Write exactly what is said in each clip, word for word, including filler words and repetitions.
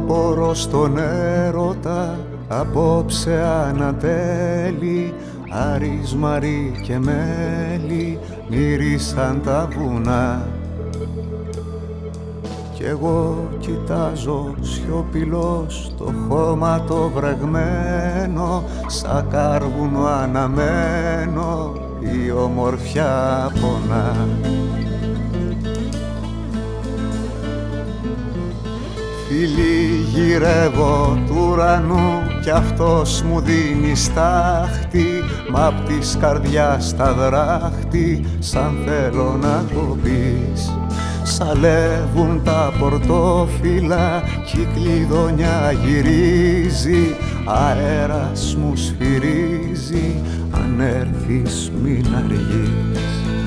πόρο στον έρωτα απόψε ανατέλει, Άρης, Μαρή και μέλι μύρισαν τα βουνά. Κι εγώ κοιτάζω σιωπηλός το χώμα το βρεγμένο, σαν κάρβουνο αναμένο η ομορφιά πονά. Φίλοι, γυρεύω του ουρανού κι αυτός μου δίνει στάχτη, μα απ' της καρδιάς τα δράχτη, σαν θέλω να το πεις. Σαλεύουν τα πορτόφυλλα κι η κλειδονιά γυρίζει, αέρας μου σφυρίζει, αν έρθεις μην αργείς.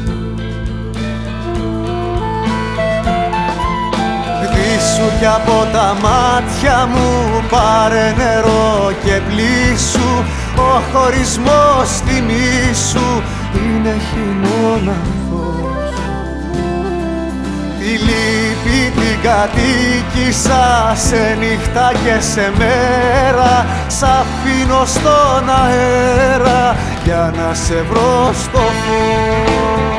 Σβήσου κι από τα μάτια μου, πάρε νερό και πλήσου, ο χωρισμός θυμήσου είναι χειμώναθος. Τη λύπη την κατοίκησα σε νύχτα και σε μέρα, σ' αφήνω στον αέρα για να σε βρω στο φως.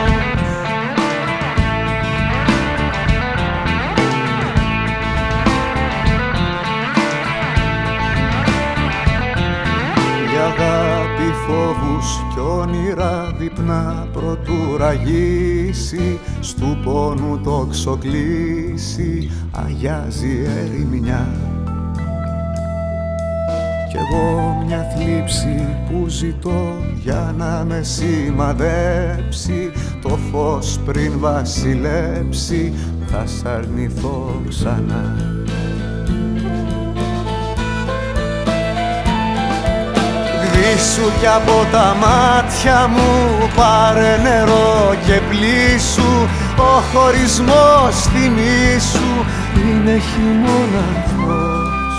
Αγάπη, φόβους κι όνειρα δείπνα προτού ραγίσει, στου πόνου το ξοκλήσει, αγιάζει ερημιά. Κι εγώ μια θλίψη που ζητώ για να με σημαδέψει, το φως πριν βασιλέψει θα σ' αρνηθώ ξανά. Σβήσου κι από τα μάτια μου, πάρε νερό και πλήσου, ο χωρισμός θυμήσου είναι χειμώναθος.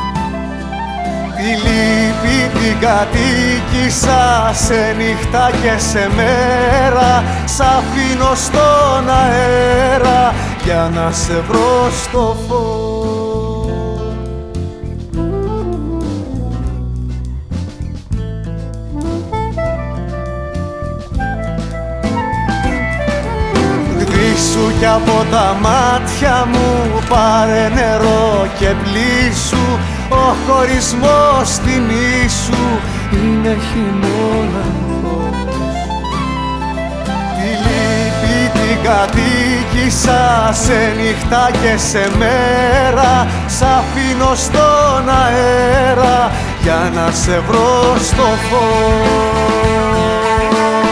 Τη λύπη την κατοίκησα σε νύχτα και σε μέρα, σ' αφήνω στον αέρα για να σε βρω στο φως. Σβήσου κι από τα μάτια μου, πάρε νερό και πλήσου, ο χωρισμός θυμήσου είναι χειμώναθος. Τη λύπη την κατοίκησα σε νύχτα και σε μέρα, σ' αφήνω στον αέρα για να σε βρω στο φως.